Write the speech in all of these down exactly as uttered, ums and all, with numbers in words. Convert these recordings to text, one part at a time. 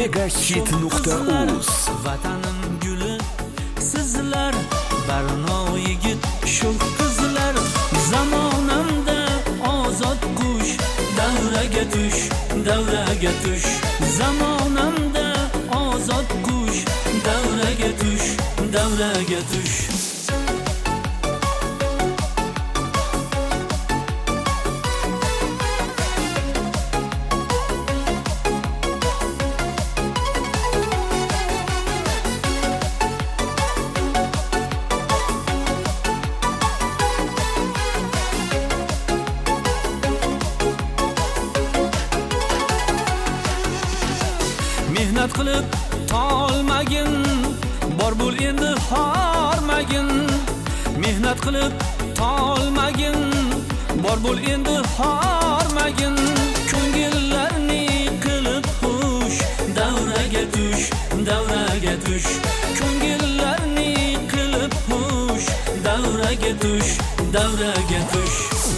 megahit nuqta uz. Vatanim guli sizlar, Barno yigit shu qizlar. Zamonamda ozod qush, davraga tush, davraga tush. Zamonamda ozod qush, davraga tush, davraga tush. Mehnat qilib tolmagin, bor bo'l endi hormagin. Mehnat qilib tolmagin, bor bo'l endi hormagin. Ko'ngillarni qilib xush, davraga tush, davraga tush. Ko'ngillarni qilib xush, davraga tush, davraga tush.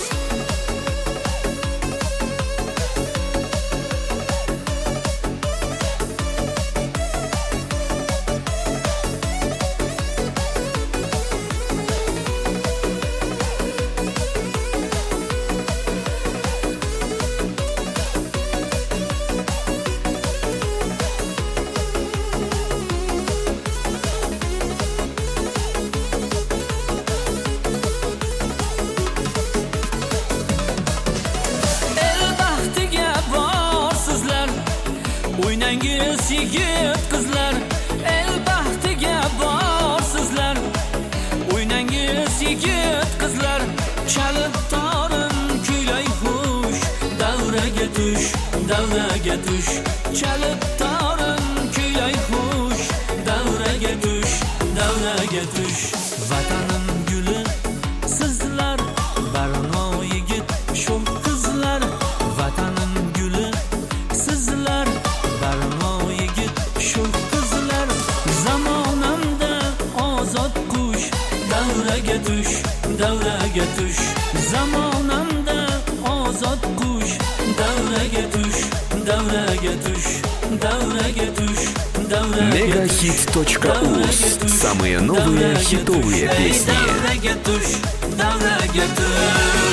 O'ynangiz yigit qizlar, el baxtiga borsizlar. O'ynangiz yigit qizlar, chalib torim kuylay xush, davraga tush, davraga tush. Chalib torim kuylay xush, davraga tush, davraga tush. Vatanim guli sizlar, Barno yigit shu qizlar. Vatanim guli sizlar, Barno yigit shu qizlar. Zamonamda ozod qush, davraga tush, davraga tush. Zamonamda ozod qush, davraga tush, davraga tush, davraga tush, davraga tush. megahit точка уз. Самые новые хитовые песни. Davraga tush, davraga tush.